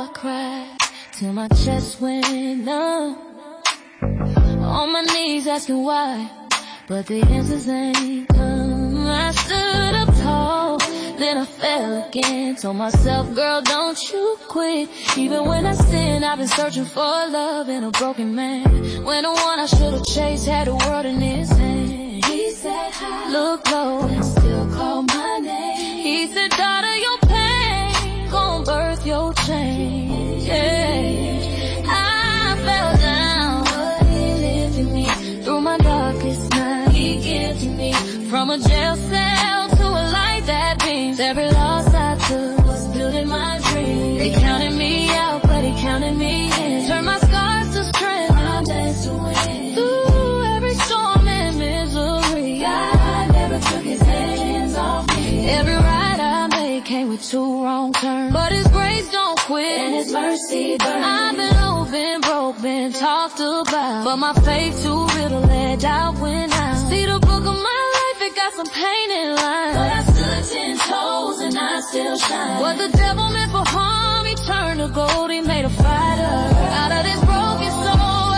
I cried till my chest went numb. On my knees asking why, but the answers ain't come. I stood up tall, then I fell again. Told myself, girl, don't you quit. Even when I sin, I've been searching for love in a broken man. When the one I should've chased had the world in his hand. He said hi, look low, and still call my name. He said, daughter, your pain gon' birth your change. Yeah. I fell down, but he lifted me through my darkest night. He gifted me from a jail cell to a light that beams. Every loss I took was building my dreams. They counted me out, but he counted me in. Turned my scars to strength, my dance to win. Through every storm and misery, God never took his hands off me. Every ride I made came with 2 wrong turns, but his grace don't quit and his mercy burns. I've been low, been broke, been talked about, but my faith too real to let doubt win out. See the book of my life, it got some painted lines, but I stood 10 toes and I still shine. What the devil meant for harm, he turned to gold. He made a fighter out of this broken soul.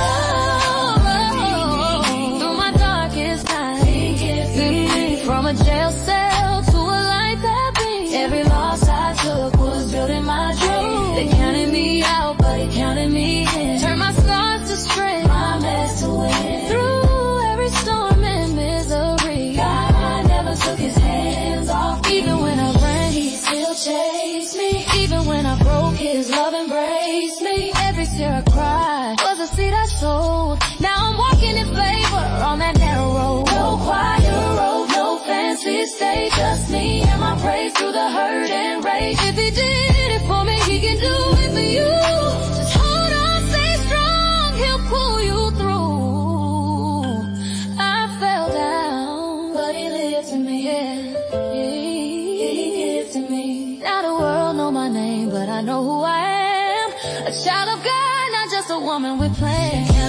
Through my darkest night, he gifted me from a jail cell to a light that beams. Every loss I took was building my dreams. They counted me out, but he counted me in. Turned my scars to strength, my mess to win. Through every storm and misery, God never took his hands off me. Even when I ran, he still chased me. Even when I broke, his love embraced me. Every tear I cried was a seed I sowed. Now I'm walking in favor on that narrow road. No choir road, no fancy stage, just me and my praise through the hurt and rage. If he did it for me, he can do it for you. Just hold on, stay strong, he'll pull you through. I fell down, but he lifted me, yeah. He gifted me. Now the world know my name, but I know who I am. A child of God, not just a woman with plans.